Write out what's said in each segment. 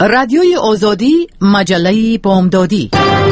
رادیوی آزادی، مجله بامدادی.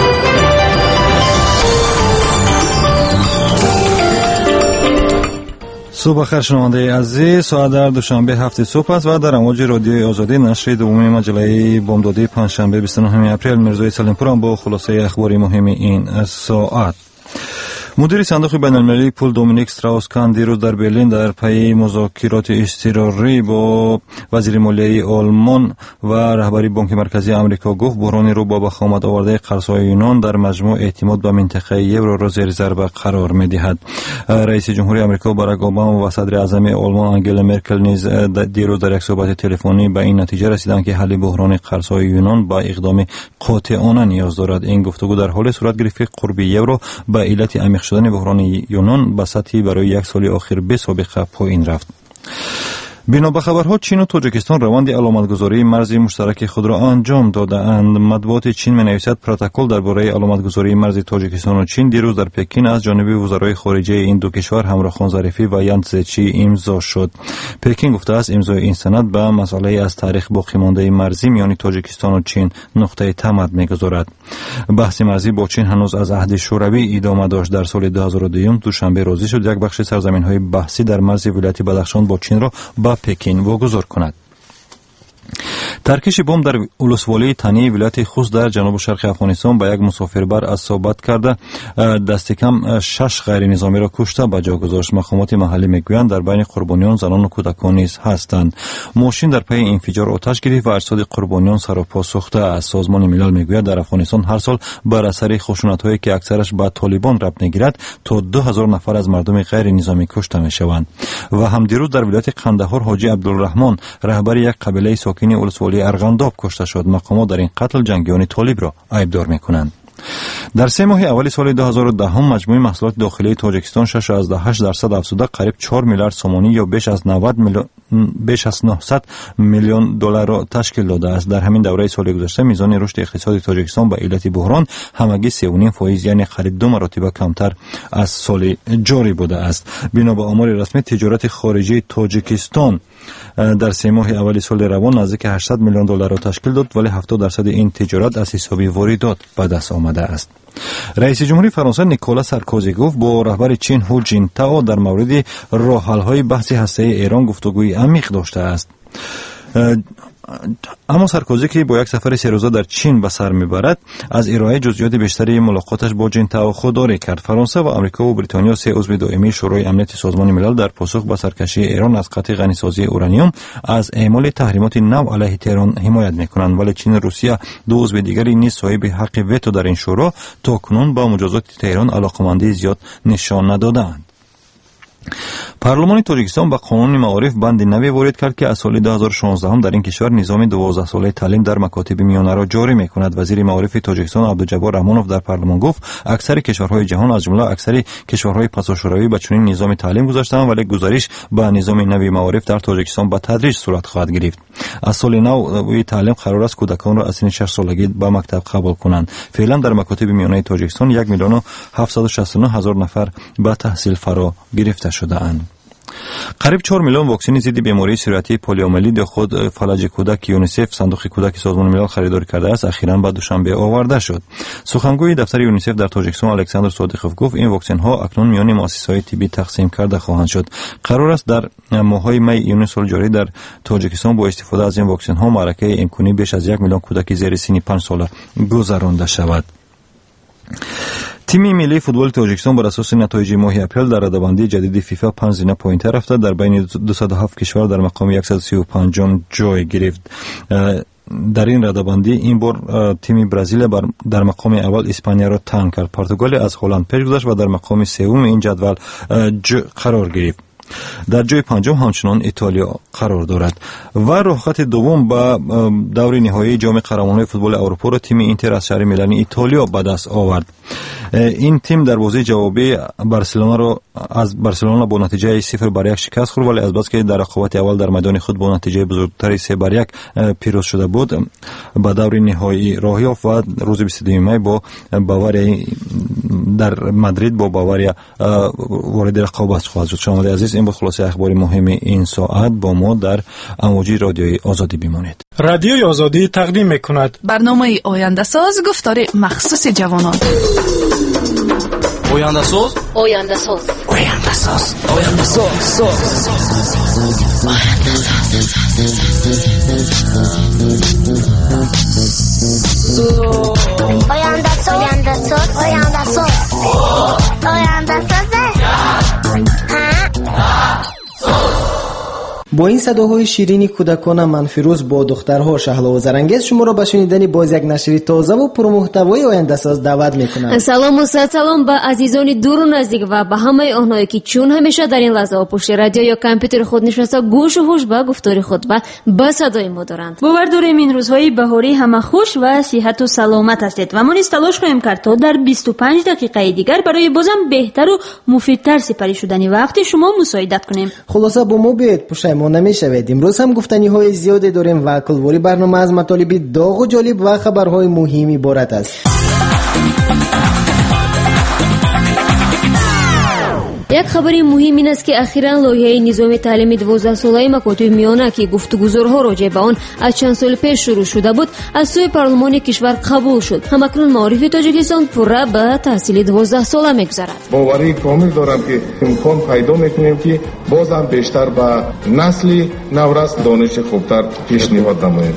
صبح بخیر شنونده عزیز، ساعت در دوشنبه 7 صبح است و در امواج رادیوی آزادی نشر دوم مجله بامدادی پنجشنبه 29 اپریل میرزای سلیمپور با خلاصه اخباری مهم این ساعت. مدیر صندوق بین‌المللی پول دومینیک استراوس-کان دیروز در برلین در پی مذاکرات اضطراری با وزیر مالیه آلمان و رهبری بانک مرکزی آمریکا گفت بحران رو با بخامد آورده قرض‌های یونان در مجموع اعتماد به منطقه یورو را زیر ضربه قرار می‌دهد. رئیس جمهوری آمریکا باراک اوباما و صدر اعظم آلمان آنگلا مرکل نیز دیروز در یک صحبت تلفنی به این نتیجه رسیدند که حل بحران قرض‌های یونان با اقدام قاطعانه نیاز دارد. این گفتگو در حال صورت گرفت که قرب یورو به علت عمیق شدن بحران یونان به سطحی برای یک سال اخیر به سابقه پایین رفت. بنا به خبرها چین و تاجیکستان روند علامتگذاری مرزی مشترک خود را انجام داده‌اند. مطبوعات چین می‌نویسد پروتکل درباره علامتگذاری مرز تاجیکستان و چین دیروز در پکین از جانب وزرای خارجه این دو کشور همراه ظریفی و یان زچی امضا شد. پکین گفته است امضای این سند به مسئله از تاریخ باقی مانده مرزی میان تاجیکستان و چین نقطه تمد می‌گذارد. بحث مرزی با چین هنوز از عهد شوروی ادامه داشت. در سال 2002 دوشنبه راضی شد یک بخش سرزمین‌های بحثی در مرز ولایت بدخشان با چین را به پکین واگذار کند. ترکش بمب در ولسوالی تنی ولایت خوست در جنوب شرق افغانستان به یک مسافربر اصابت کرده دست کم 6 غیر نظامی را کشته به جا گذاشت. مقامات محلی میگویند در بین قربانیان زنان و کودکان نیز هستند. ماشین در پی انفجار آتش گرفت و اجساد قربانیان سر و پا سوخته است. سازمان ملل میگوید در افغانستان هر سال بر اثر خشونت‌هایی که اکثرش به طالبان ربط میگیرد تا 2000 نفر از مردم غیر نظامی کشته میشوند. و هم دیروز در ولایت قندهار حاجی عبدالرحمن رهبر یک قبیله ساکن ولسوالی ارغنداب کشته شد. مقامات در این قتل جنگیان طالب را عیبدار میکنند. در 3 ماه اول سال 2010 مجموع محصولات داخلی تاجیکستان 6.8% افزوده قریب 4 میلیارد سومانی یا بیش از 900 میلیون دلار را تشکیل داده است. در همین دوره سال گذشته میزان رشد اقتصادی تاجیکستان به علت بحران همگی 3.5% یعنی قریب 2 مرتبه کمتر از سال جاری بوده است. بنا به آمار رسمی تجارت خارجی تاجیکستان در 3 ماه اول سال روان نزدیک 800 میلیون دلار را تشکیل داد، ولی 70% این تجارت از حساب واردات به دست آمده است. رئیس جمهوری فرانسه نیکولا سارکوزی گفت با رهبر چین هو جینتائو در مورد راه حل‌های بحث هسته‌ای ایران گفتگوی عمیق داشته است. اما سارکوزی که با یک سفر 3 روزه در چین به سر میبرد از ارائه جزئیات بیشتری ملاقاتش با جینتائو خودداری کرد. فرانسه و آمریکا و بریتانیا 3 عضو دائمی شورای امنیت سازمان ملل در پاسخ به سرکشی ایران از قطع غنیسازی اورانیوم از اعمال تحریمات نو علیه تهران حمایت میکنند، ولی چین و روسیه 2 عضو دیگری نیز صاحب حق وتو در این شورا تاکنون با مجازات تهران علاقمندی زیاد نشان ندادند. پارلمان تاجیکستان با قانون معارف بند نوی وارد کرد که از سال 2016 هم در این کشور نظام 12 ساله تعلیم در مکاتب میانه را جاری میکند. وزیر معارف تاجیکستان عبدالجبار رحمانوف در پارلمان گفت اکثر کشورهای جهان از جمله اکثر کشورهای پساشوروی به چنین نظام تعلیم گذاشتند، ولی گزارش به نظام نوی معارف در تاجیکستان به تدریج صورت خواهد گرفت. از سال نو تعلیم قرار است کودکان را از سن 6 سالگی به مکتب قبول کنند. فعلا در مکاتب میانه تاجیکستان 1,769,000 نفر به تحصیل فرا گرفته شده‌اند. قریب 4 میلیون واکسن ضد بیماری سرطانی پولیومیلیت یا خود فلج کودک یونیسف صندوق کودک سازمان ملل خریداری کرده است اخیراً به دوشنبه آورده شد. سخنگوی دفتر یونیسف در تاجیکستان الکساندر صادقوف گفت این واکسن ها اکنون میان مؤسسه‌های طبی تقسیم کرده خواهند شد. قرار است در ماه‌های می یونیو سال جاری در تاجیکستان با استفاده از این واکسن ها معرکه امکانی بیش از 1 میلیون کودک زیر سن 5 ساله گذرانده شود. تیم ملی فوتبال تاجیکستان بر اساس نتایج ماه اپریل در رده‌بندی جدید فیفا 5 زینه پوینت رفته، در بین 207 کشور در مقام 135 جای گرفت. در این رده‌بندی این بار تیم برزیل در مقام اول اسپانیا را تنگ کرد. پرتغال از هلند پیش گذشت و در مقام سوم این جدول قرار گرفت. در جای پنجم همچنان ایتالیا قرار دارد و راه خط دوم با دور نهایی جام قهرمانان فوتبال اروپا را تیم اینتر از شهر میلان ایتالیا به دست آورد. این تیم در بازی جوابی بارسلونا با نتیجه 0-1 شکست خورد، ولی از بس که در رقابت اول در میدان خود با نتیجه بزرگتری 3-1 پیروز شده بود به دور نهایی راه یافت و روز 22 می با باواریا در مادرید با باوریا وارد رقابت خواهد شد. شما عزیز، این بود خلاصه اخبار مهم این ساعت. با ما در امواج رادیوی آزادی بمانید. رادیوی آزادی تقدیم میکند برنامه آینده ساز، گفتار مخصوص جوانان. آینده ساز، آینده ساز، آینده ساز، آینده ساز، آینده ساز، آینده ساز، آینده ساز، آینده با این صداهای شیرین کودکان منفیروز با دخترها شهلا و زرانگیز شما را به شنیدن باز یک نشر تازه و پرمحتوای آینده ساز دعوت میکنم. سلام و سلام به عزیزان دور و نزدیک و به همه آنهایی که چون همیشه در این لحظه و پشت رادیو یا کامپیوتر خود نشسته گوش و هوش به گفتار خود و به صدای ما دارند. باور داریم این روزهای بهاری همه خوش و صحت و سلامت هستید و ما نیز تلاش خواهیم کرد تا در 25 دقیقه دیگر برای بازم بهتر و مفیدتر سپری شدن وقت شما مساعدت کنیم. خلاصه با ما بیاید پشیمان نمیشوید. امروز هم گفتنی های زیادی داریم و کلواری برنامه از مطالب داغ و جالب و خبرهای مهم عبارت است. یک خبری مهم این است که اخیراً لایحه نظام تعلیمی 12 ساله مکاتب میانه که گفتگوزارها راجع به آن از چند سال پیش شروع شده بود از سوی پارلمان کشور قبول شد. همکنون معارف تاجیکستان پورا به تحصیل 12 ساله میگذرد. باوری کامل دارم که امکان پیدا میکنیم که بازم بیشتر به نسل نورس دانش خوبتر پیشنهاد نماییم.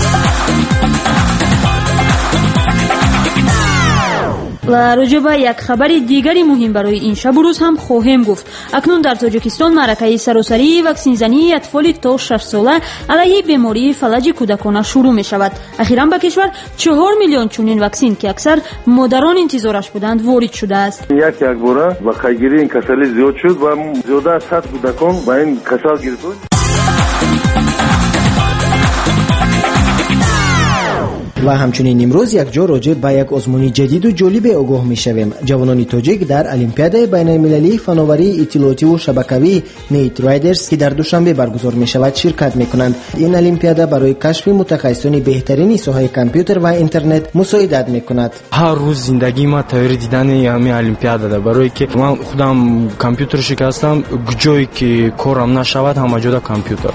و راجع به یک خبر دیگری مهم برای این شب و روز هم خواهیم گفت. اکنون در تاجیکستان معرکه سراسری واکسین زنی اطفال تا 6 ساله علیه بیماری فلج کودکان شروع می شود. اخیراً به کشور 4 میلیون چنین واکسین که اکثر مادران انتظارش بودند وارد شده است. یک باره با خیلی این کسلی زیاد شد و زیاده از 100 کودکان با این کسل گرفت. و همچنین امروز یک جا راجع به یک آزمون جدید و جالب آگاه می‌شویم. جوانان تاجیک در المپیاد بین‌المللی فناوری اطلاعاتی و شبکه‌ای نیت رایدرز که در دوشنبه برگزار می‌شود شرکت می‌کنند. این المپیاد برای کشف متخصصان بهترین ساحه کامپیوتر و اینترنت مساعدت می‌کند. هر روز زندگی ما تغییر دیدن همین المپیاد ده، برای که من خودم کامپیوتر شکستم، جایی که کارم نشود همه جا کامپیوتر.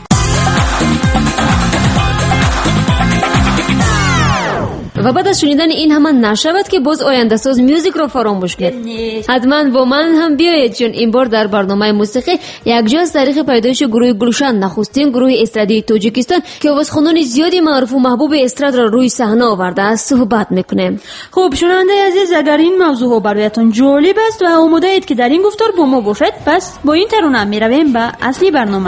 و بعد از شنیدن این همه نشود که باز آینده ساز میوزیک رو فراموش کرد. حتما با من هم بیایید، چون این بار در برنامه موسیقی یک جا از تاریخ پیدایش گروه گلشن، نخستین گروه استرادی تاجیکستان که آوازخوانان زیادی معروف و محبوب استراد را روی صحنه آورده است صحبت میکنیم. خب شنونده عزیز، اگر این موضوع ها برایتان جالب است و آماده اید که در این گفتار با ما باشید، پس با این ترانه میرویم به اصلی برنامه.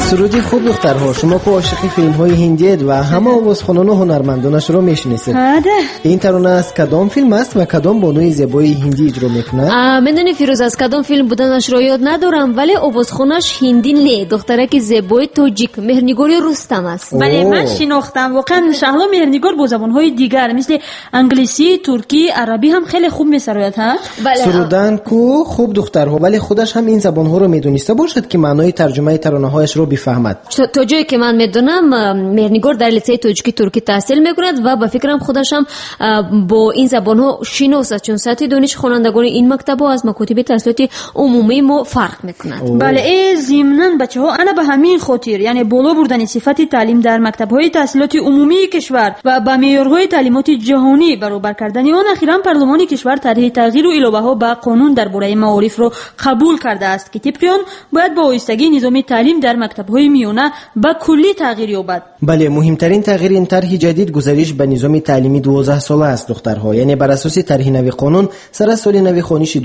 سرودی خوب دخترها، شما که عاشق فیلم های هندید و همه آوازخوانان و هنرمندانش رو میشناسید. این ترانه از کدام فیلم است و کدام بانوی زیبای هندی اجرا میکنه؟ میدونی فیروز از کدام فیلم بودنش رو یاد ندارم، ولی آوازخوانش هندی نه، دخترک زیبای تاجیک مهرنگار رستم است. بله من شناختم. واقعا شهلا مهرنگار با زبانهای دیگر مثل انگلیسی، ترکی، عربی هم خیلی خوب میسراید ها. سرودن کو خوب دخترها، ولی خودش هم این زبانها رو میدونسته باشد که معنای ترجمه ترانه هایش رو بفهمد. تا جایی که من میدونم مهرنگار در لیسه تاجیکی ترکی تحصیل میکند و با فکرم خودش هم با این زبانها شناس، چون سطح دانش خوانندگان این مکتب ها از مکاتب تحصیلاتی عمومی ما فرق میکند. بله ضمناً بچه‌ها انا به همین خاطر یعنی بالا بردن صفت تعلیم در مکتب‌های تحصیلاتی عمومی کشور و با معیارهای تعلیمات جهانی برابر کردن آن اخیراً پارلمان کشور طرح تغییر و الهه‌ها به قانون درباره معارف را قبول کرده است که طبق آن باید با آهستگی نظام تعلیم در مکتب‌های میانه به کلی تغییر یابد. بله مهمترین تغییر این طرح جدید گذارش به نظام تعلیمی 12 ساله است دخترها، یعنی بر اساس طرح نوی قانون سر از سال نوی خوانش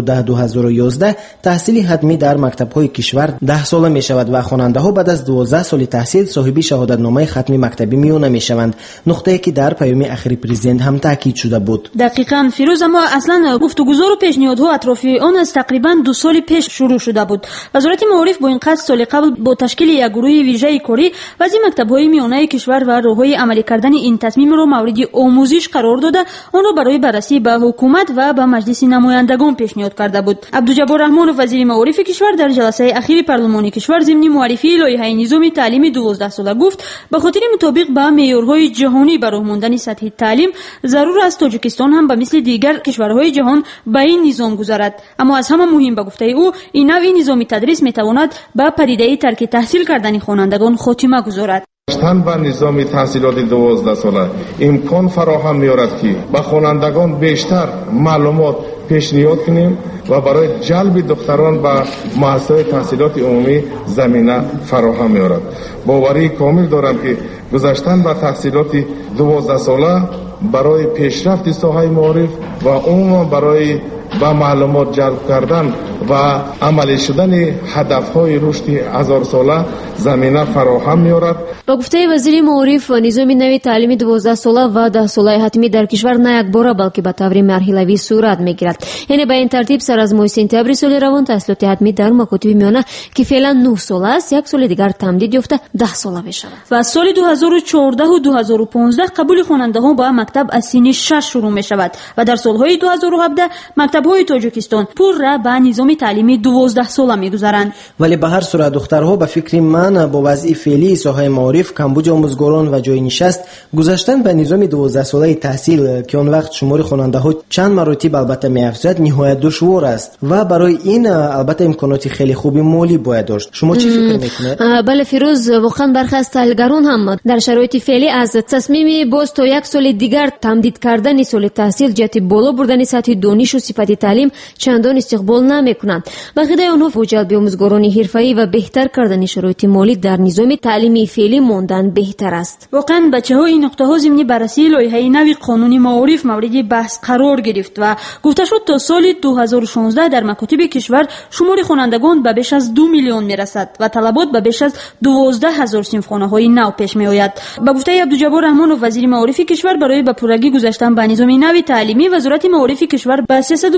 2010-2011 تحصیل حتمی در مکتب‌های کشور 10 ساله می شود و خواننده‌ها بعد از 12 سال تحصیل صاحب شهادتنامه ختمی مکتبی میانه می شوند، نقطه‌ای که در پیام اخیر پرزیدنت هم تاکید شده بود. دقیقاً فیروز، اما اصلا گفتگوزار و پیشنهادها اطراف آن از تقریباً 2 سال پیش شروع شده بود. وزارت معارف با این قصد سال قبل با تشکیل یک گروه ویژه کاری وزیر مکتب‌های میانه کشور و راه‌های عملی کردن این تصمیم را مورد آموزش قرار داده، آن را برای بررسی به حکومت و به مجلس نمایندگان پیشنهاد کرده بود. عبدالجبار رحمان وزیر معارف کشور در جلسه اخیر پارلمان کشور ضمن معرفی لایحه نظام تعلیمی 12 ساله گفت به خاطر مطابق با معیارهای جهانی برای ماندن سطح تعلیم ضرور است تاجیکستان هم به مثل دیگر کشورهای جهان به این نظام گذارد. اما از همه مهم به گفته او این نوع نظام تدریس میتواند به پدیده ترک تحصیل کردن خوانندگان خاتمه گذارد. با نظام تحصیلات 12 ساله امکان فراهم می‌آورد که به خوانندگان بیشتر معلومات پیشنهاد کنیم و برای جلب دختران به مؤسسات تحصیلات عمومی زمینه فراهم می‌آورد. باوری کامل دارم که گذشتن به تحصیلات 12 ساله برای پیشرفت ساحه معارف و عموما برای با معلومات جلب کردن و عملی شدن هدفهای رشد 1000 ساله زمینه فراهم می‌آورد. با گفته وزیر معارف نظام نوی تعلیمی 12 ساله و 10 ساله حتمی در کشور نه یک بار بلکه به طور مرحله‌ای صورت می‌گیرد. یعنی به این ترتیب سر از ماه سپتامبر سال روان تحصیلات حتمی در مکاتب میانه که فعلا 9 ساله است یک سال دیگر تمدید یافته 10 ساله بشود. و سال 2014 و 2015 قبول خواننده‌ها به مکتب از سن 6 شروع می‌شود و در سال‌های 2017 مکتب‌های تاجیکستان پر را به نظام تعلیمی 12 ساله می‌گذارند. ولی به هر صورت دخترها به فکر من با وضع فعلی ساحه معارف، کمبود آموزگاران و جای نشست، گذاشتن به نظام 12 ساله تحصیل که اون وقت شمار خواننده‌ها چند مراتب البته می‌افزاید نهایت دشوار است و برای این البته امکانات خیلی خوبی مالی باید داشت. شما چی فکر می‌کنید؟ بله فیروز، واقعا برخی از تحصیلگران هم در شرایط فعلی از تصمیم باز تا یک سال دیگر تمدید کردن سال تحصیل جهت بالا بردن سطح دانش و صفت تعلیم چندان استقبال نمی‌کنند. بقیه آنها با جلب آموزگاران حرفه‌ای و بهتر کردن شرایط مالی در نظام تعلیمی فعلی ماندن بهتر است. واقعا بچه‌ها این نقطه‌ها ضمن بررسی لایحه نوی قانونی معارف مورد بحث قرار گرفت و گفته شد تا سال 2016 در مکاتب کشور شمار خوانندگان به بیش از 2 میلیون میرسد و طلبات به بیش از 12000 صنفخانه‌های نو پیش میآید. با گفته عبدالجبار رحمان وزیر معارف کشور برای به پورگی گذاشتن به نظام نوی تعلیمی وزارت معارف کشور به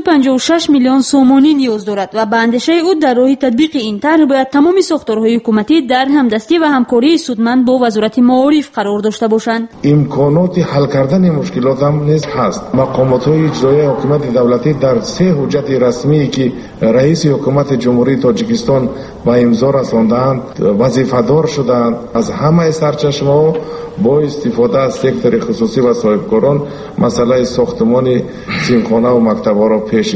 356 میلیون سومانی نیاز دارد و به اندیشه او در راه تطبیق این طرح باید تمام ساختارهای حکومتی در همدستی و همکاری سودمند با وزارت معارف قرار داشته باشند. امکانات حل کردن مشکلات هم نیز هست. مقامات‌های اجرایی حکومت دولتی در 3 حجت رسمی که رئیس حکومت جمهوری تاجیکستان با امضا رساندند وظیفه‌دار شدند. از همه سرچشمه‌ها با استفاده از سکتور خصوصی و صاحبکاران مسئله ساختمان صنفخانه و مکتب‌ها را پیش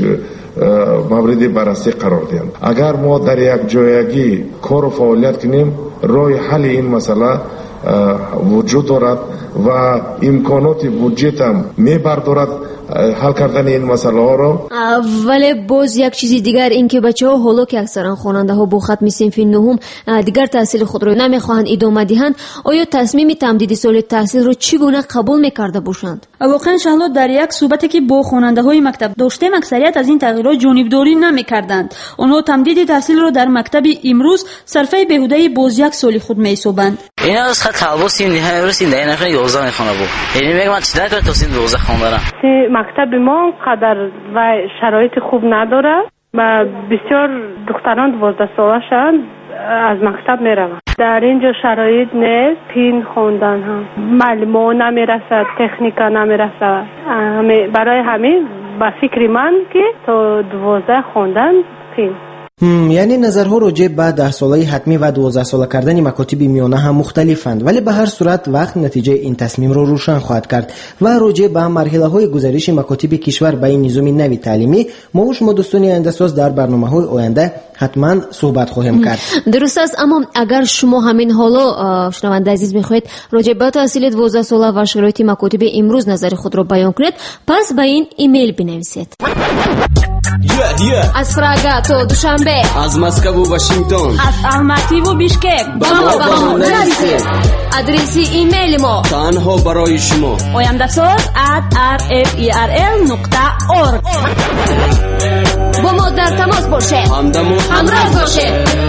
مورد بررسی قرار دهند. اگر ما در یک جایگی کار و فعالیت کنیم راه حل این مسئله وجود دارد و امکانات بودجت هم میبردارد حل کردن این مسئله ها را. ولی باز یک چیزی دیگر این که بچه ها حالا که اکثرا خواننده ها با ختم صنف نهم دیگر تحصیل خود را نمیخواهند ادامه دهند، آیا تصمیم تمدید سال تحصیل را چگونه قبول میکرده باشند؟ واقعا شهلا در یک صحبتی که با خواننده های مکتب داشتیم اکثریت از این تغییرات جانبداری نمیکردند. آنها تمدید تحصیل را در مکتب امروز صرفه بیهوده باز یک سال خود میحسابند. این از خط طلباس این امروز این دهه 11 میخونه بود. یعنی میگم من چطور تا سین 12 خوندم. مکتب ما قدر و شرایط خوب نداره و بسیار دختران 12 ساله شدن از مکتب میروند. در اینجا شرایط نیست، پین خوندن هم معلومات نمیرسد، تکنیکا نمیرسد. برای همین با فکر من که تا 12 خوندن پین. یعنی نظرها راجع به 10 ساله حتمی و 12 ساله کردن مکاتب میانه هم مختلفند، ولی به هر صورت وقت نتیجه این تصمیم را روشن خواهد کرد و راجع به مرحله‌های گذریش مکاتب کشور به این نظام نوی تعلیمی ما و شما دوستان آینده‌ساز در برنامه‌های آینده حتما صحبت خواهیم کرد. درست است، اما اگر شما همین حالا شنونده عزیز می‌خواهید راجع به تحصیل 12 ساله و شرایط مکاتب امروز نظر خود را بیان کنید، پس به این ایمیل بنویسید. از پراگ تا دوشنبه، از مسکو و واشنگتن، از الماتی و بیشکک، آدرس ایمیل ما تنها برای شما oyandasaz@rferl.org. با ما در تماس باشید، همراه باشید.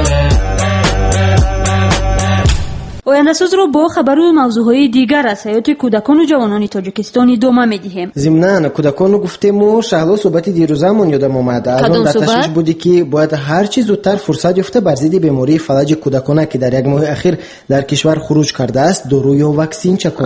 آینده‌ساز رو با خبر و موضوعهای دیگر از حیات کودکان و جوانان تاجیکستان ادامه می‌دهیم. ضمناً کودکان رو گفتیم و شهلا صحبت دیروزمون یادم اومد. از اون در تشویش بودی که باید هر چیز زودتر فرصت یافته بر ضد بیماری فلج کودکان که در یک ماه اخیر در کشور خروج کرده است دارو یا واکسن چکن.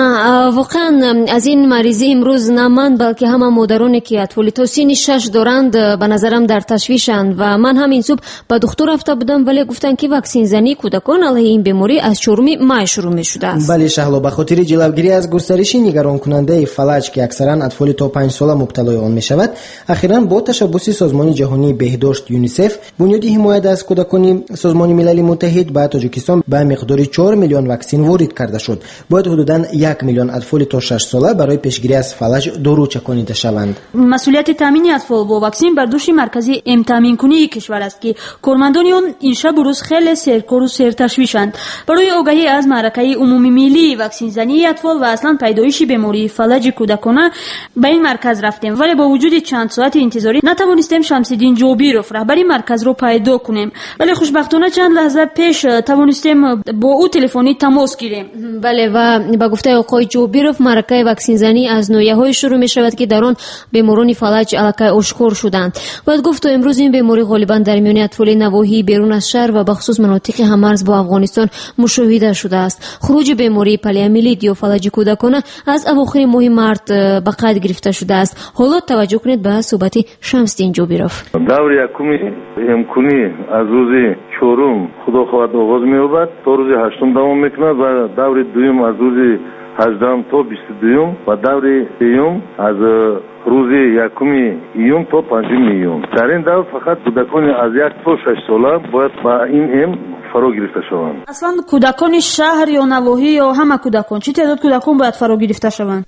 واقعا از این مریضی امروز نه من بلکه همه مادرانی که اطفال تا سن 6 دارند به نظرم در تشویشند و من هم این صبح به دکتر رفته بودم ولی گفتن که واکسن زنی کودکان علیه این بیماری از 4 ماه شروع می‌شده است. بله شهلا، به خاطر جلوگیری از گسترش نگران کننده فلج که اکثرا اطفال تا 5 ساله مبتلای آن می‌شود، اخیراً با تشبث سازمان جهانی بهداشت یونیسف بنیاد حمایت از کودکان سازمان ملل متحد به تاجیکستان به مقدار 4 میلیون واکسن وارد کرده شد. باید حدوداً 1 میلیون اطفال تا 6 ساله برای پیشگیری از فلج دارو چکانیده شوند. مسئولیت تامین اطفال با واکسن بر دوش مرکزی تامین کنی کشور است که کارمندان آن این شب و روز خیلی سرکار و سرتشویشند. برای آگاهی از معرکه عمومی ملی واکسن زنی اطفال و اصلا پیدایش بیماری فلج کودکان به این مرکز رفتیم، ولی با وجود چند ساعت انتظاری نتوانستیم شمس‌الدین جابیروف رهبر مرکز رو پیدا کنیم، ولی خوشبختانه چند لحظه پیش توانستیم با او تلفنی تماس گیریم. بله و با گفته آقای جابیروف معرکه واکسن زنی از نویه‌های شروع می‌شود که در آن بیماران فلج علاقه آشکار شدند. باید گفت امروز این بیماری غالبا در میان اطفال نواحی بیرون از شهر و بخصوص مناطق هممرز با افغانستان مشاهده شده است. خروج بیماری پلیامیلید یا فلج کودکان از اواخر ماه مارت به قید گرفته شده است. حالا توجه کنید به صحبت شمس‌الدین جابیروف. دور یکمی امکانی از روز 4 خدا خواهد آغاز می‌یابد تا روز 8 دوام می‌کند و دور دوم از روز 18 تا 22 و دور سوم از روز 1 ایون تا 5 ایون. در این دور فقط کودکان از 1 تا 6 ساله باید با این فرا گرفته شوند. اصلا کودکان شهر یا نواحی یا همه کودکان چه تعداد کودکان باید فرا گرفته شوند؟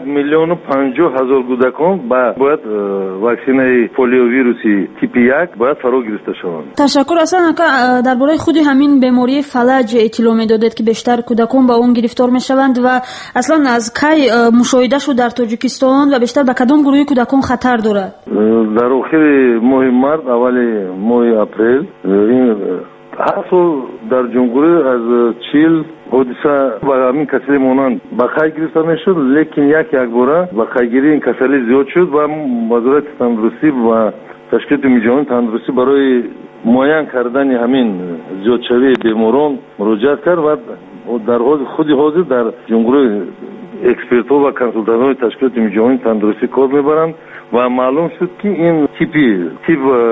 1,50,000 کودکان باید واکسن پولیو ویروسی تیپ 1 باید فرا گرفته شوند. تشکر. اصلا درباره خود همین بیماری فلج اطلاع میدادید که بیشتر کودکان با اون گرفتار میشوند و اصلا از کی مشاهده شد در تاجیکستان و بیشتر به کدام گروه کودکان خطر دارد؟ در آخر ماه مارت اول ماه اپریل این حاصل در جمهوری از 40 حادثه و همین کسری مانند به خیر گرفته میشد، لیکن یک باره به خیرگیری این کسری زیاد شد و وزارت تندرستی و تشکیلات جهانی تندرستی برای معاین کردن همین زیادشوی بیماران مراجعت کرد و در خود حاضر در جمهوری اکسپرت‌ها و کنسولتان‌های تشکیلات جهانی تندرستی کار میبرند و معلوم شد که این تیپ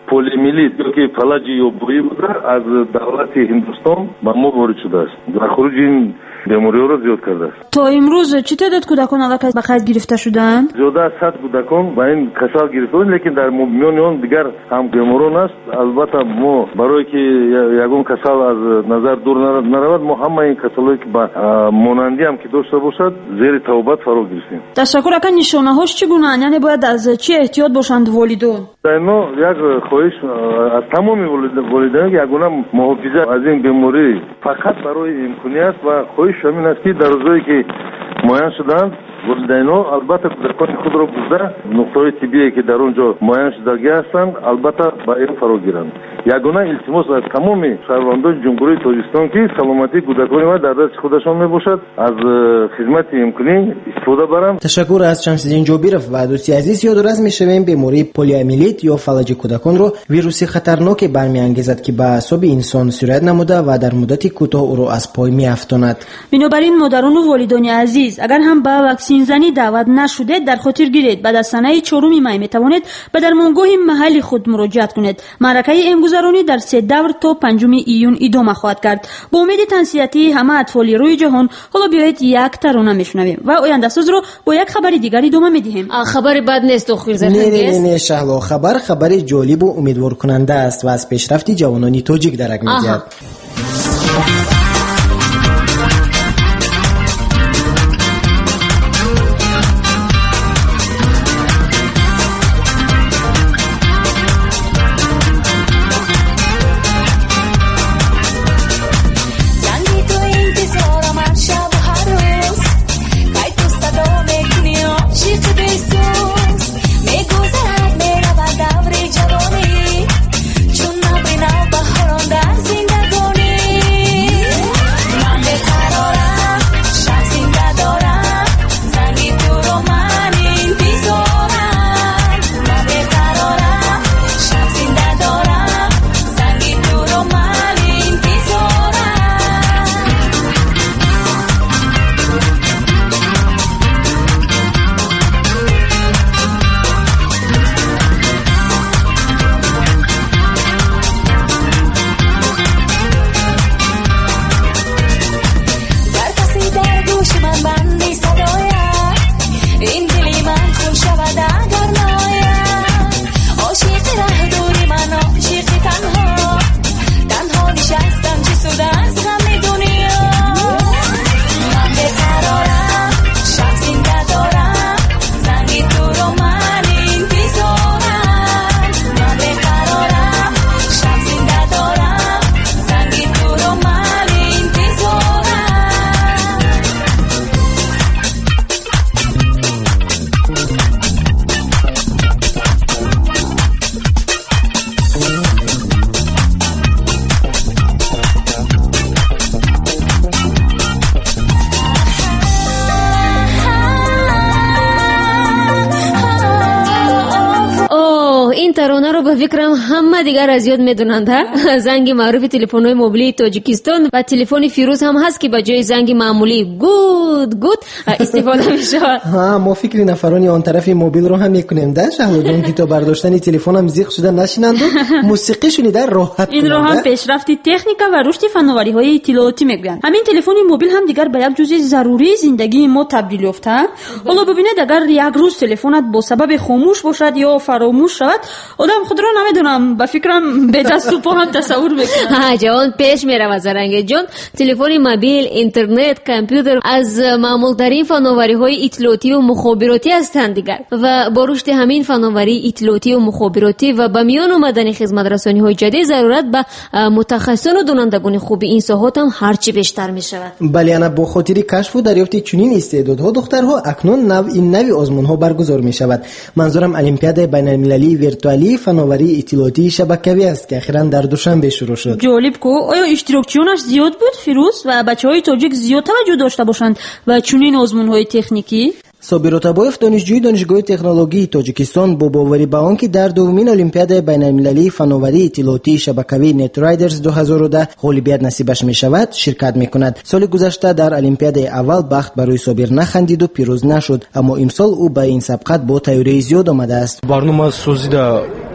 полиомиелит ёки фалаҷи ёбоӣ буда аз давлати ҳиндустон ба мо ворид шудааст ва хуруҷи ин бемориҳоро зиёд кардааст. То имрӯз чӣ теъдод кӯдакон аллакай ба қайд гирифта шуданд? зиёда аз 100 кӯдакон ба ин касал гирифтаанд, лекин дар миёни он дигар ҳам беморон аст. албатта мо барое ки ягон касал аз назар дур наравад, мо ҳама ин касалое ки ба монандиам ки дошта бошад зери тавобат фаро гирифтем. ташаккур. ака нишонаҳош чӣ гунаанд? яъне бояд аз чӣ эҳтиёт бошанд волидон? дайно як хоҳиш аз тамоми волидон ягона муҳофизат аз ин беморӣ фақат барои имкунӣ аст ва хоҳиш ҳамин аст ки дар рӯзое ки муайян шуданд волидайно албатта кӯдакони худро бурда нуқтаҳои тиббие ки дар он ҷо муайян шудагӣ ҳастанд албатта ба ин фаро гиранд. ягона илтимос аз тамоми шаҳрвандони ҷумҳурии Тоҷикистон ки саломатии кӯдакони ва дар дасти худашон мебошад аз хизмати имкунӣ истифода баранд. ташаккур аз Шамсиддин Ҷобиров ва дӯсти азиз. ёдорас мешавем бемории полиомиелит ё фалаҷи кӯдаконро вируси хатарноке бармеангезад ки ба аъсоби инсон сироят намуда ва дар муддати кӯтоҳ ӯро аз пой меафтонад. бинобар ин модарону волидони азиз, агар ҳам ба ваксинзанӣ даъват нашудед, дар хотир гиред баъд аз санаи 4 май метавонед ба дармонгоҳи маҳалли худ муроҷиат кунед. маъракаи эмгузаронӣ дар 3 давр то 5 июн идома хоҳад кард. бо умеди тансиятии ҳама атфоли рӯи ҷаҳон, ҳоло биёед як тарона мешунавем ва ояндасозро бо як хабари дигар идома медиҳем. хабари бад нест не шаҳло, хабари ҷолибу умедворкунанда аст ва аз пешрафти ҷавонони тоҷик дарак медиҳад. таронаро ба фикрам ҳама дигар аз ёд медонанд. занги маъруфи телефонҳои мобилии Тоҷикистон ва телефони Фирӯз ҳам ҳаст ки ба ҷои занги маъмулӣ гуд истифода мешавад. мо фикри нафарони он тарафи мобилро ҳам мекунем да шаҳлоҷон ки то бардоштани телефонам зиқ шуда нашинанду мусиқӣ шунида роҳат кунанд. инро ҳам пешрафти техника ва рушди фанновариҳои иттилоотӣ мегӯянд. ҳамин телефони мобил ҳам дигар ба як ҷузъи зарурии зиндагии мо табдил ёфта. ҳоло бибинед, агар як рӯз телефонат бо сабаби хомӯш бошад ё фаромӯш шавад, одам худро намедонам, ба фикрам бедасту по ҳам тасаввур мекунам. ҷавон пеш меравад Зарангеҷон. телефони мобил, интернет, компютер аз маъмултарин фанновариҳои иттилоотиву мухобиротӣ ҳастанд дигар. ва бо рушди ҳамин фанноварии иттилоотиву мухобиротӣ ва ба миён омадани хизматрасониҳои ҷадид зарурат ба мутахассисону донандагони хуби ин соҳот ҳам ҳарчи бештар мешавад. бале ана бо хотири кашфу дарёфти чунин истеъдодҳо духтарҳо акнун нави озмунҳо баргузор мешавад. манзурам олимпиадаи байналмилалии виртуалии фанноварии иттилоотии шабакавӣ аст ки ахиран дар душанбе шурӯъ шуд. ҷолиб ку, оё иштирокчиёнаш зиёд буд Фирӯз ва бачаҳои тоҷик зиёд таваҷҷӯҳ дошта бошанд ба чунин озмунҳои техникӣ? собир Отабоев, донишҷӯи донишгоҳи технологии Тоҷикистон, бо боварӣ ба он ки дар дуввумин олимпиадаи байналмилалии фанноварии иттилоотии шабакавии Netrидers 2010 ғолибият насибаш мешавад, ширкат мекунад. соли гузашта дар олимпиадаи аввал бахт барои Собир нахандиду пирӯз нашуд, аммо имсол ӯ ба ин сабқат бо тайёрии зиёд омадааст. барномасозида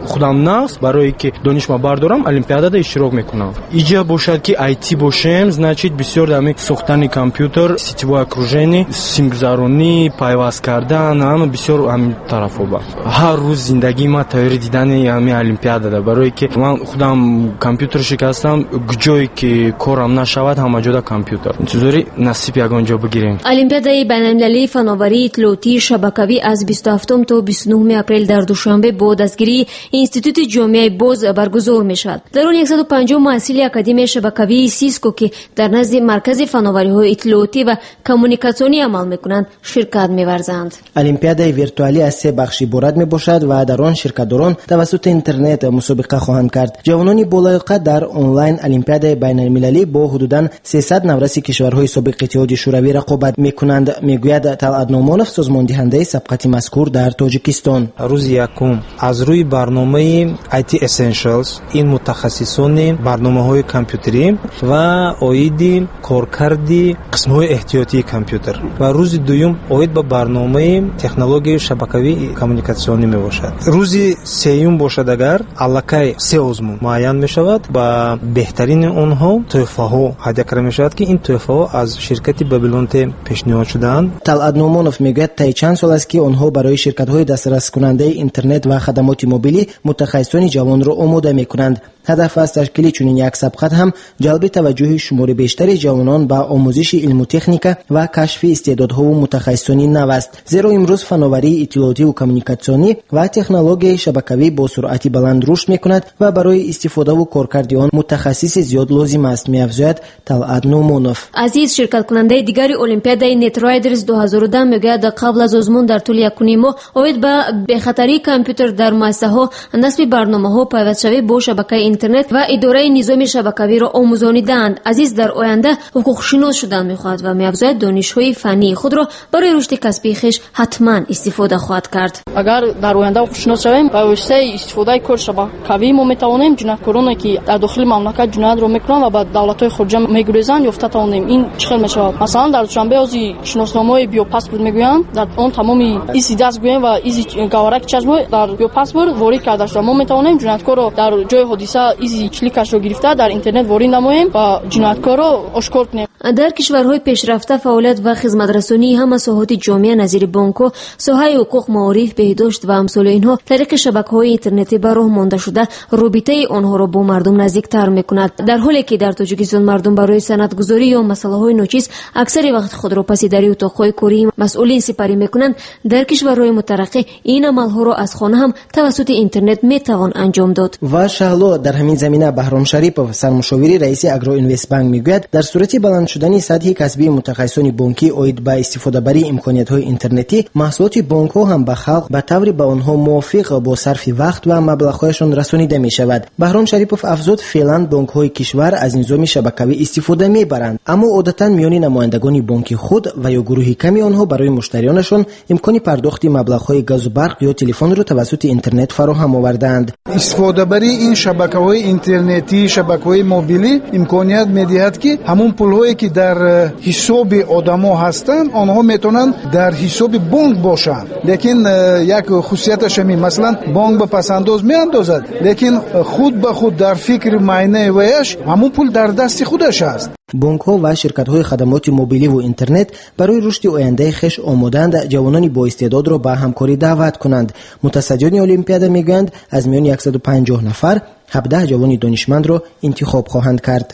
خودم نقص برای که دانشم بردارم олимпиадада иштирок мекунам. Иҷа бошад ки IT бошем, значит бисёр дар сохтани компютер, сетевое окружение, симгузаронӣ, пайваст кардан, ҳама бисёр ҳамин тарафо ба. Ҳар рӯз зиндагии ман тайёри дидани ҳамин олимпиадада, барое ки ман худам компютер шикастам, ҷое ки корам нашавад ҳама ҷода компютер. интизори насиб ягон ҷо бигирем. олимпиадаи байналмилалии фановарии иттилоотии шабакавӣ аз 27 то 29 апрел дар душанбе бо дастгирии институти ҷомеаи боз баргузор мешавад. дар он 150 муҳассили академияи шабакавии сиско ки дар назди маркази фановариҳои иттилоотӣ ва коммуникатсионӣ амал мекунанд ширкат меварзанд. олимпиадаи виртуалӣ аз 3 бахш иборат мебошад ва дар он ширкатдорон тавассути интернет мусобиқа хоҳанд кард. ҷавонони болоиқа дар онлайн олимпиадаи байналмилалӣ бо ҳудудан 300 навраси кишварҳои собиқи иттиҳоди шӯравӣ рақобат мекунанд, мегӯяд Талъат Номонов, созмондиҳандаи сабқати мазкур дар Тоҷикистон. рӯзи якум аз рӯи барномаи IT Essentials ин мутахассисони барномаҳои компютерӣ ва оиди коркарди қисмҳои эҳтиётии компютер ва рӯзи дуюм оид ба барномаи технологияи шабакавии коммуникатсионӣ мебошад. рӯзи сеюм бошад агар аллакай 3 озмун муайян мешавад, ба беҳтарини онҳо тӯҳфаҳо ҳадя карда мешавад ки ин тӯҳфаҳо аз ширкати Babylonte пешниҳод шудаанд. Талъат Номонов мегӯяд таи чанд сол аст ки онҳо барои ширкатҳои дастраскунандаи интернет ва хадамоти мобилӣ мутахассисони ҷавонро омода мекунанд. ҳадаф аз ташкили чунин як сабқат ҳам ҷалби таваҷҷӯҳи шумори бештари ҷавонон ба омӯзиши илму техника ва кашфи истеъдодҳову мутахассисони нав аст. зеро имрӯз фановарии иттилоотиву коммуникатсионӣ ва технологияи шабакавӣ бо суръати баланд рушд мекунад ва барои истифодаву коркарди он мутахассиси зиёд лозим аст, меафзояд Талъат Номонов. азиз ширкаткунандаи дигари олимпиадаи Netrriders 2010 мегӯяд қабл аз озмун дар тӯли якуним моҳ оид ба бехатарии компютер дар муассисаҳо, насби барномаҳо, пайвастшавӣ бо шабакаи интернет ва идораи низоми шабакавиро омӯзонидаанд. азиз дар оянда ҳуқуқшинос шудан мехоҳад ва меафзояд донишҳои фаннии худро барои рушди касбии хиш ҳатман истифода хоҳад кард. агар дар оянда ҳуқуқшинос шавем ба воситаи истифодаи кори шабакавӣ мо метавонем ҷинояткороне ки дар дохили мамлакат ҷиноятро мекунанд ва ба давлатҳои хориҷа мегурезанд ёфта тавонем. ин чӣ хел мешавад? масалан дар душанбе ози шиносномаи биопаспорт мегӯянд, дар он тамоми изи даст гӯем ва изи гавараки чашмо дар биопаспорт ворид карда шуда. мо метавонем ҷинояткорро дар ҷои ҳодиса изи чликашро гирифта дар интернет ворид намоем ва ҷинояткорро ошкор кунем. дар кишварҳои пешрафта фаъолият ва хизматрасонии ҳама соҳати ҷомеа назири бонкҳо, соҳаи ҳуқуқ, маориф, беҳдошт ва амсоли инҳо тариқи шабакаҳои интернетӣ ба роҳ монда шуда робитаи онҳоро бо мардум наздиктар мекунад. дар ҳоле ки дар Тоҷикистон мардум барои санадгузорӣ ё масъалаҳои ночиз аксари вақти худро паси дари утоқҳои кории масъулин сипарӣ мекунанд, дар кишварҳои мутараққӣ ин амалҳоро аз хона ҳам тавассути интернет метавон анҷом дод. ва шаҳло дар ҳамин замина Баҳром Шарипов, сармушовири раиси Агроинвестбанк мегӯяд, дар сурати баланд шудани сатҳи касбии мутахассисони бонкӣ оид ба истифодабарии имкониятҳои интернетӣ, маҳсулоти бонкҳо ҳам ба халқ ба таври ба онҳо мувофиқ бо сарфи вақт ва маблағҳояшон расонида мешавад. Баҳром Шарипов афзуд, феълан бонкҳои кишвар аз низоми шабакавӣ истифода мебаранд, аммо одатан миёни намояндагони бонки худ ва ё гурӯҳи ками онҳо барои муштариёнашон имкони пардохти маблағҳои газу барқ ё телефонро тавассути интернет фароҳам овардаанд. истифодабарии ин шабакаҳои интернетӣ, шабакаҳои мобилӣ имконият медиҳад ки ҳамун пулҳое ки дар ҳисоби одамо ҳастанд, онҳо метавонанд дар ҳисоби бонк бошанд. лекин як хусусияташ ҳамин, масалан бонк ба пасандоз меандозад, лекин худ ба худ дар фикри майнаи ваяш ҳамун пул дар дасти худаш аст. бонкҳо ва ширкатҳои хадамоти мобиливу интернет барои рушди ояндаи хеш омоданд ҷавонони боистеъдодро ба ҳамкорӣ даъват кунанд. мутасаддиёни олимпиада мегӯянд, аз миёни 150 нафар 17 ҷавони донишмандро интихоб хоҳанд кард.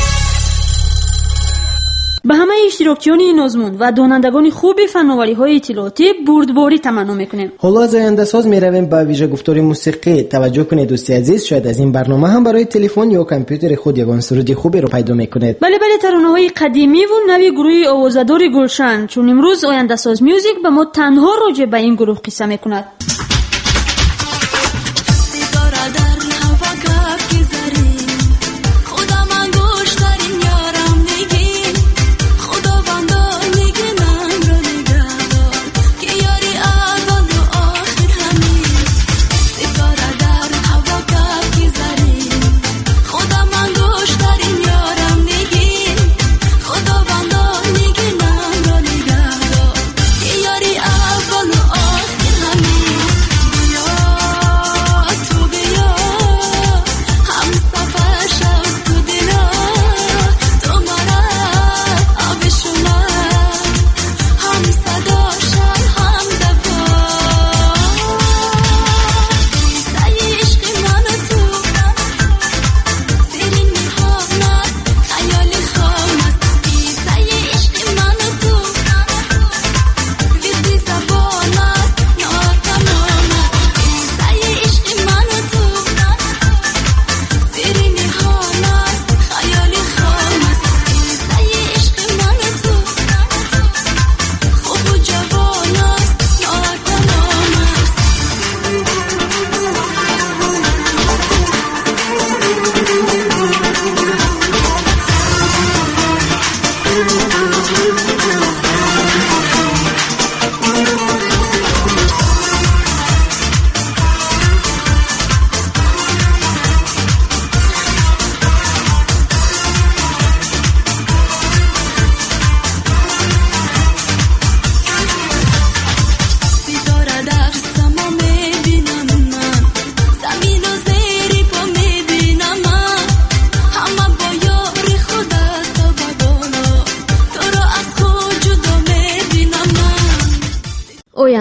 ба ҳамаи иштирокчиёни ин озмун ва донандагони хуби фанновариҳои иттилоотӣ бурдворӣ таманно мекунем. ҳоло аз ояндасоз меравем ба вижагуфтори мусиқӣ. таваҷҷӯҳ кунед дӯсти азиз, шояд аз ин барнома ҳам барои телефон ё компютери худ ягон суруди хуберо пайдо мекунед. бале таронаҳои қадимиву нави гурӯҳи овозадори гулшан, чун имрӯз ояндасоз мюзик ба мо танҳо роҷеъ ба ин гурӯҳ қисса мекунад.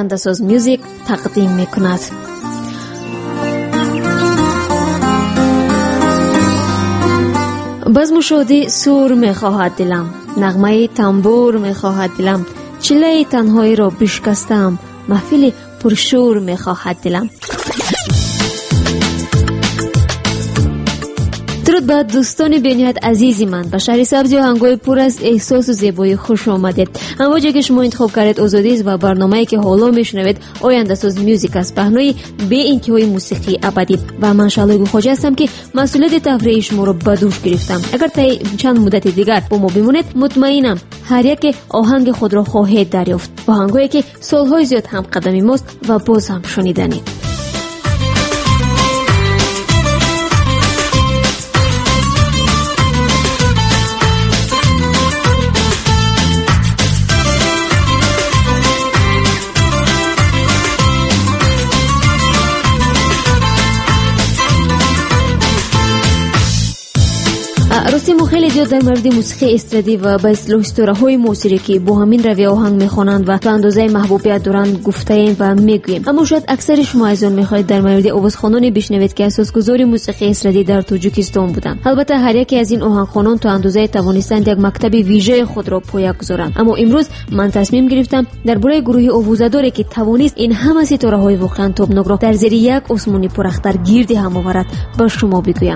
آینده‌ساز میوزیک تقدیم میکند. بزم شادی سور میخواهد دلم، نغمه تنبور میخواهد دلم، چله تنهایی را بشکستم، محفل پرشور میخواهد دلم. درود به دوستان بینیت عزیزی من، به شهر سبزی و هنگای پر از احساس و زیبایی خوش آمدید. اما جایی که شما انتخاب کردید آزادی است و برنامه‌ای که حالا میشنوید آینده ساز میوزیک است، پهنای به انتهای موسیقی ابدی. و من شالای خواجه هستم که مسئولیت تفریح شما رو به دوش گرفتم. اگر تا چند مدت دیگر با ما بمونید مطمئنم هر یک آهنگ خود را خواهید دریافت، آهنگایی که سالهای زیاد هم قدمی ماست و باز هم شنیدنی. راستی ما خیلی زیاد در مورد موسیقی استرادی و به اصطلاح استوره‌های موسیقی با همین روی آهنگ میخوانند و تا اندازه محبوبیت دارند گفته ایم و میگوییم، اما شاید اکثر شما از آن میخواهید در مورد آوازخوانانی بشنوید که اساسگذار موسیقی استرادی در تاجیکستان بودند. البته هر یکی از این آهنگخوانان تا اندازه توانستند یک مکتب ویژه خود را پایه گذارند، اما امروز من تصمیم گرفتم درباره گروه آوازداری که توانست این همه ستاره‌های واقعا تابناک را در زیر یک آسمان پراختر گرد هم آورد با شما بگویم.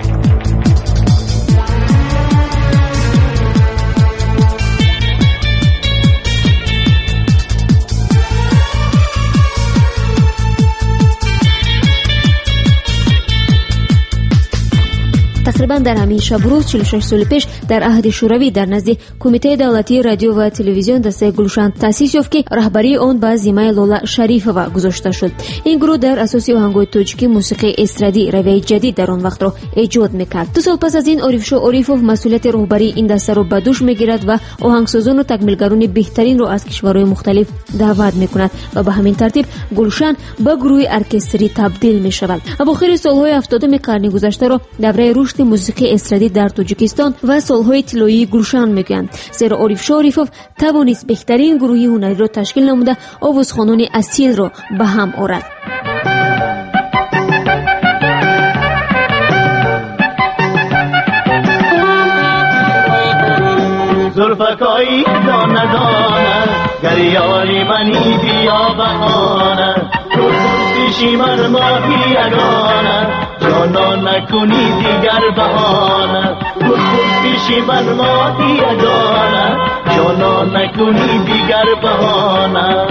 تقریبا در همین شب روز 46 سال پیش در عهد شوروی در نزد کمیته دولتی رادیو و تلویزیون دسته گلشن تأسیس یافت که رهبری آن به ذمه لاله شریفова گذاشته شد. این گروه در اساس آهنگ‌های تاجیکی موسیقی استرادی روی جدید در آن وقت را ایجاد میکرد. 2 سال پس از این عارفشاه عارفوف مسئولیت رهبری این دسته را به دوش میگیرد و آهنگسازان و تکمیلگران بهترین را از کشورهای مختلف دعوت میکند و به همین ترتیب گلشن به گروه ارکستری تبدیل میشود. اواخر سالهای 70 قرن گذشته را دوره رشد موسیقی استرادی در تاجیکستان و سالهای طلایی گلشن میگویند، زیرا عارفشاه عارفوف توانست بهترین گروه هنری را تشکیل نموده آوازخوانان اصیل را به هم آورد. زلفکایی دانه دانه گریاری منی بیا بهانه تو پیشی من ماهی یگانه جانا نکنی دیگر بهانه تو پیشی من ماهی یگانه جانا نکنی دیگر بهانه.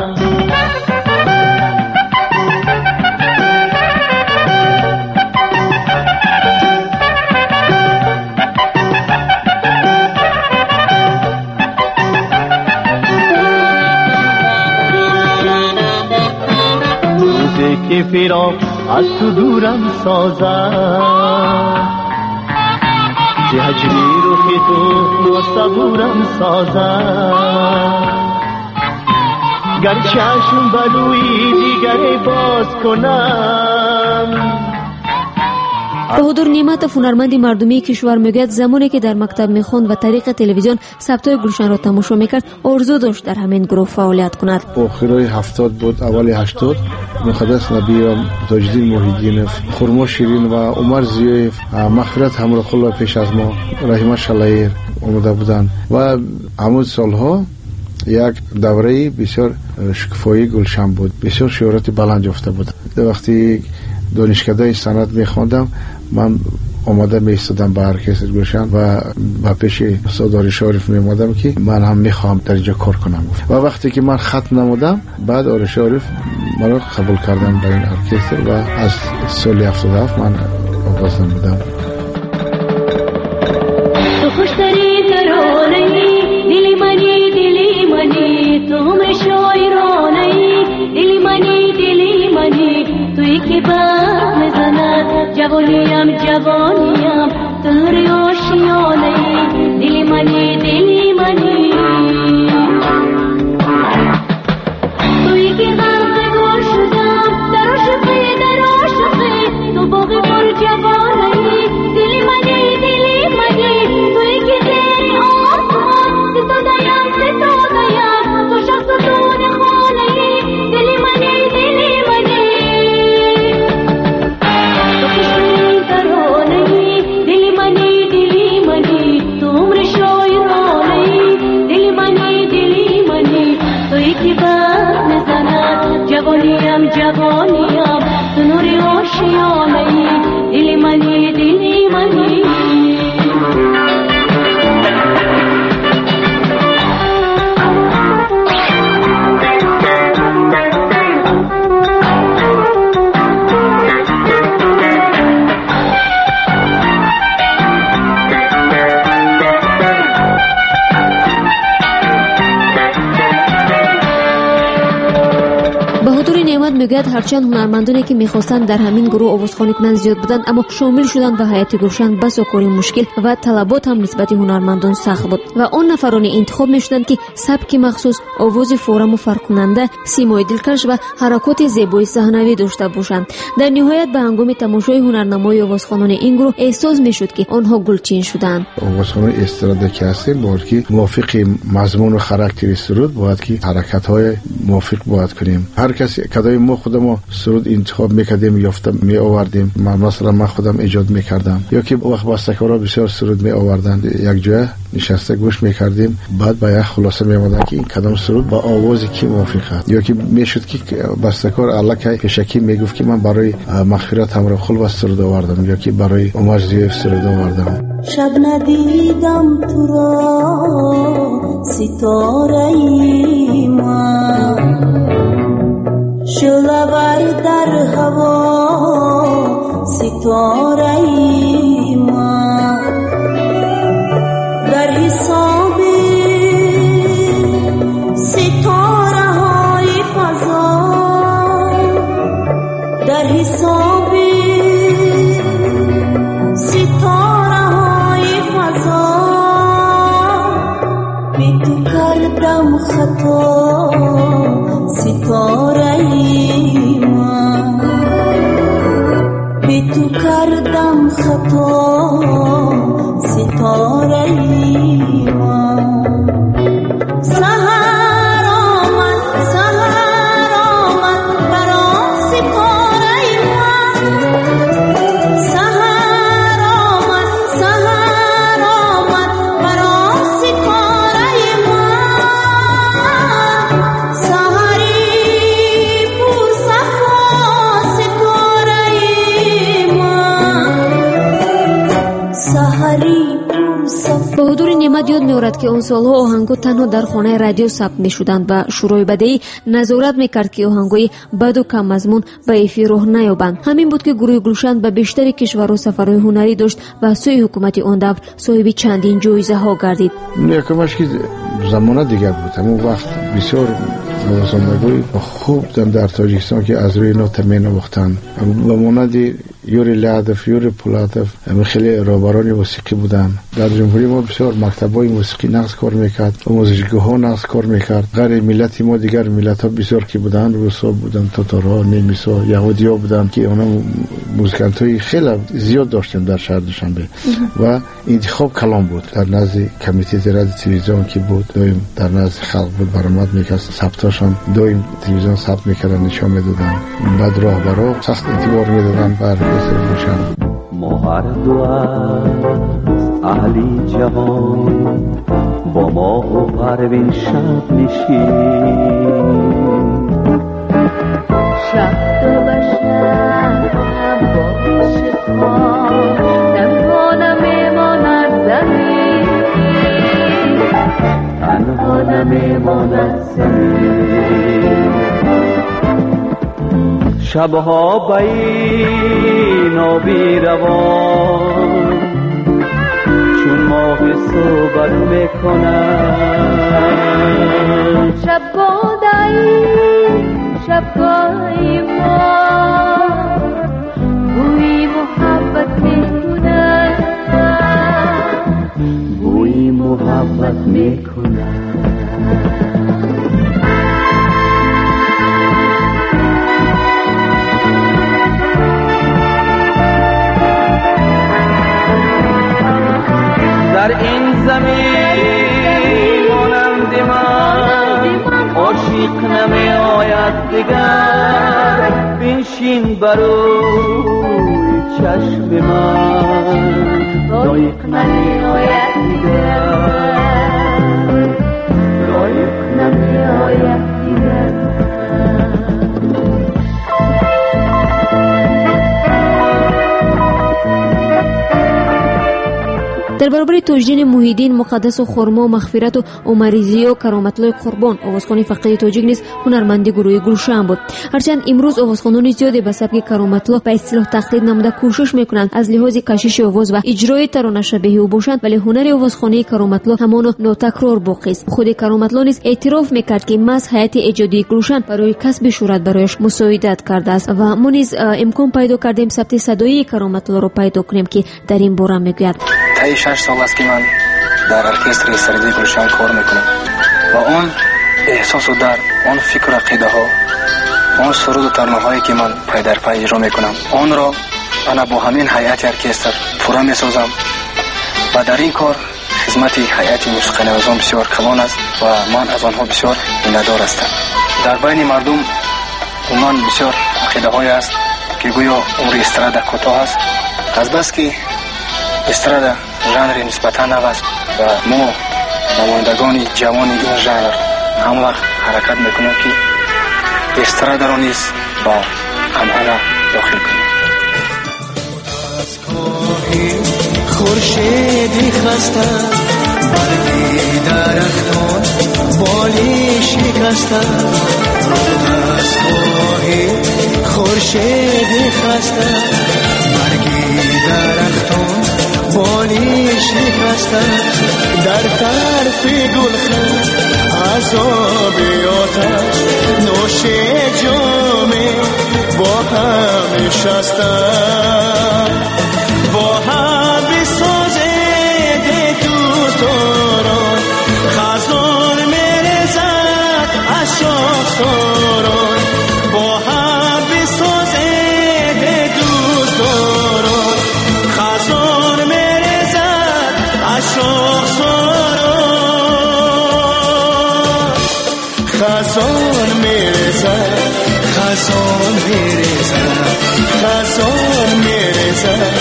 که فراق از تو دورم سازد چه هجری روخی تو ناصبورم سازد گر چشم بلوی دیگری باز کنم. بهادر نعمت هنرمند مردمی کشور میگوید زمانی که در مکتب میخوند و طریق تلویزیون ثبتای گلشن را تماشا میکرد آرزو داشت در همین گروه فعالیت کند. آخرای 70 بود اولی 80 مقدس نبی تاجدین محیدینов خرما شیرین و عمر زیایف مغفرت همراه الله پیش از ما رحمت شلایر اومده بودند و همون سالها یک دوره بسیار شکوفایی گلشن بود، بسیار شهرت بلند یافته بود. وقتی دانشکده سند میخواندم من آماده میستادم به ارکستر گلشن و با پیش استاد عارفشاه عارف میامدم که من هم میخوام در اینجا کار کنم و وقتی که من خط نمودم بعد عارفشاه عارف مرا قبول کردم به این ارکستر و از سال 77 من آغاز نمودم. تو خوشتری ترانه‌ای دلی منی تو هم شاعرانه‌ای دلی منی توی که بهم میزند جوانیم تر آشیانه‌ای دلی منی توی که غمزگار شدم در عاشقی تو باغ پر جوانه‌ای دلی منی توی که زیر آسمان ستاده‌ام تو شخص خانه‌ای دلی جوانیم تو نوری آشیانه‌ای دلی منی میگوید هرچند هنرمندانی که میخواستند در همین گروه آوازخوانی کنند زیاد بودند اما شامل شدن به حیات گلشن بس و کاری مشکل و طلبات هم نسبت هنرمندان سخت بود و آن نفرانی انتخاب میشدند که سبک مخصوص، آواز فورم و فرق کننده، سیمای دلکش و حرکات زیبای صحنوی داشته باشند. در نهایت به هنگام تماشای هنرنمای آوازخوانان این گروه احساس میشد که آنها گلچین شدند. آوازخوان استرادا که هستیم باید که موافق مضمون و خاراکتر سرود باید که حرکت‌های موافق باید کنیم. هر کسی کدای ما خودمون سرود انتخاب میکردیم یافته می آوردیم. مثلا من خودم ایجاد میکردم یا که وقت بسته‌کارا بسیار سرود می آوردن یک جای نشسته گوش میکردیم بعد با یک خلاصه می آمدن که این کدام سرود با آوازی کی موافقه یا که میشد که بسته‌کار الکی پیشکی میگفت که من برای مغفرت همراه خل سرود آوردم یا که برای عمر زیف سرود آوردم. شب ندیدم تو را ستاره من شلوار در هوا ستاره من در حساب ستاره های فضا در حساب ستاره های فضا بی تو کردم خطا ستاره من بی تو کردم خطا ستاره من سحر آمد برام ستاره من سحر آمد برام ستاره من سحری پر صفا ستاره من سحری با حضور نعمت یاد می‌آورد که اون سالها آهنگ‌ها تنها در خانه رادیو ثبت می‌شدند و شورای بدهی نظارت می‌کرد که آهنگ‌های بد و کم مضمون به افی راه نیابند. همین بود که گروه گلشن به بیشتر کشورها سفرهای هنری داشت و سوی حکومت آن دور صاحب چندین جایزه‌ها گردید. یکمش که زمانه دیگر بود. همون وقت بسیار نوازندگان خوب در تاجیکستان که از روی اینا تمرین آوردند. به مانند یوری لعدف، یوری پولاتف خیلی رهبران موسیقی بودن. در جمهوری ما بسیار مکتب‌های موسیقی نقض کار میکرد، موزیک‌ها نقض کار میکرد. غیر ملت ما دیگر ملت‌ها بسیار که بودن، روسا بودن، تاتارها، نیمیسا، یهودی‌ها بودن که اونا موزیکانتای خیلی زیاد داشتیم در شهر دوشنبه و انتخاب کلام بود. در نزد کمیته رادیو تلویزیون که بود، دایم در نزد خلق بود برآمد میکرد. ثبتاشون دایم تلویزیون ثبت میکردن، نشون میدادن. بعد راهبرا سخت اعتبار میدادن بر ما هر دو از اهلی جهان با ما و پروین شب نشین شب تو باشم با عشقان تنها نمیماند زمین تنها نمیماند زمین شبها بین آبی روان چون ماه صحبت میکنن شب بادایی شبگاهی ما بوی محبت میکنن بوی محبت میکنن در این زمین مانند من عاشق نمی آید دیگر بنشین بروی چشم من لایق نمی آید دیگر لایق نمی آید دیگر дар баробари тоҷдини муҳиддин муқаддасу хурмо мағфирату умаризиё кароматлои қурбон овозхони фақиди тоҷик низ ҳунарманди гурӯҳи гулшан буд. ҳарчанд имрӯз овозхонони зиёде ба сабки кароматло ба истлоҳ тақлид намуда кӯшиш мекунанд аз лиҳози кашиши овоз ва иҷрои таронашабеҳи ӯ бошанд, вале ҳунари овозхонии кароматло ҳамону нотакрор боқист. худи кароматло низ эътироф мекард ки маҳз ҳайати эҷодии гулшан барои касби шӯҳрат барояш мусоидат кардааст ва мо низ имкон пайдо кардем сабти садоии кароматлоро пайдо кунем ки дар ин бора мегӯяд. таи 6 сол аст ки ман дар оркестри сариди гулшан кор мекунам ва он эҳсосу дард, он фикру ақидаҳо, он суруду тарноҳое ки ман пай дар пай иҷро мекунам, онро ана бо ҳамин ҳайати оркестр пурра месозам ва дар ин кор хизмати ҳайати мусиқинавозон бисёр калон аст ва ман аз онҳо бисёр миннатдор ҳастам. дар байни мардум умуман бисёр ақидаҳое аст ки гӯё умри эстрада кӯтоҳ аст, азбаски эстрада жанри нисбатан нав аст ва мо намояндагони ҷавони ин жанр ҳама вақт ҳаракат мекунем ки эстрадаро низ ба анъана дохил кунем. خورشیدی خسته برگی درختان بالی شکسته دستگاهی خورشیدی خسته برگی درختان بالی شکسته در طرف گلخن عذاب آتش نوش جامه با هم نشسته با هم بسازد دوستان خزان میرزد از شاخساران با هم بسازد دوستان خزان میرزد از شاخساران خزان میرزد خزان میرزد خزان میرزد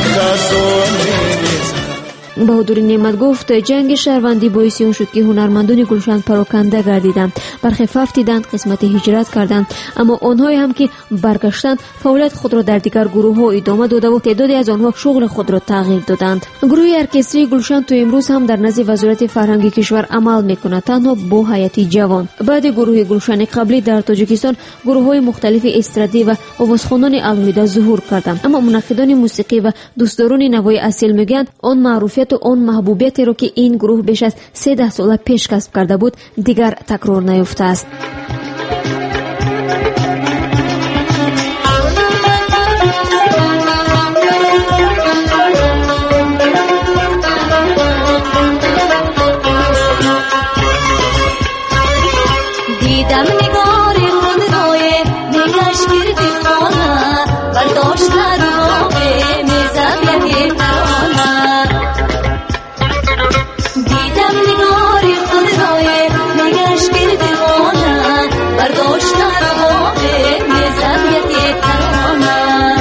баҳодури неъмат гуфт ҷанги шаҳрвандӣ боиси он шуд ки ҳунармандони гулшан пароканда гардиданд, бархефаф диданд, қисмати ҳиҷрат карданд, аммо онҳое ҳам ки баргаштанд фаъолияти худро дар дигар гурӯҳҳо идома додаву теъдоде аз онҳо шуғли худро тағйир доданд. гурӯҳи оркестрии гулшан то имрӯз ҳам дар назди вазорати фарҳанги кишвар амал мекунад, танҳо бо ҳайати ҷавон. баъди гурӯҳи гулшани қаблӣ дар тоҷикистон гурӯҳҳои мухталифи эстрадӣ ва овозхонони алоҳида зуҳур карданд, аммо мунаққидони мусиқӣ ва дӯстдорони навои асил мегӯянд он маъруфияту он маҳбубиятеро ки ин гурӯҳ беш аз 13 сола пеш касб карда буд дигар такрор наёфтааст. دیدم نگار خود روی نگاش کردی خانه برداشت روی میزد یکی ترانه دیدم نگار خود روی نگاش کردی خانه برداشت روی میزد یکی ترانه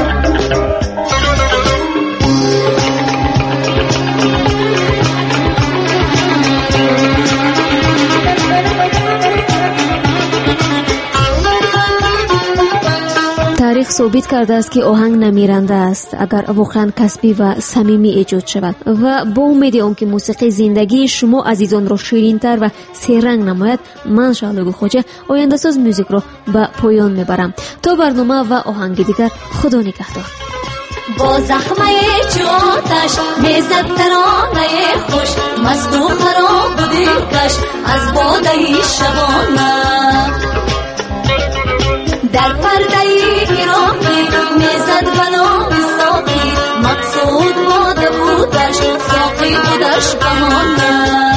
таърих собит кардааст ки оҳанг намиранда аст агар воқеан касбӣ ва самимӣ эҷод шавад ва бо умеди он ки мусиқии зиндагии шумо азизонро ширинтар ва серранг намояд, ман шаҳлӯгулхоҷа ояндасоз мюзикро ба поён мебарам. то барнома ва оҳанги дигар худо нигаҳдор. با زخمه چوتش میزد ترانه خوش مست و خراب بودی کش از باده شبانه در پرده گرامی میزد بلام ساقی مقصود باده بودش ساقی بودش بهانه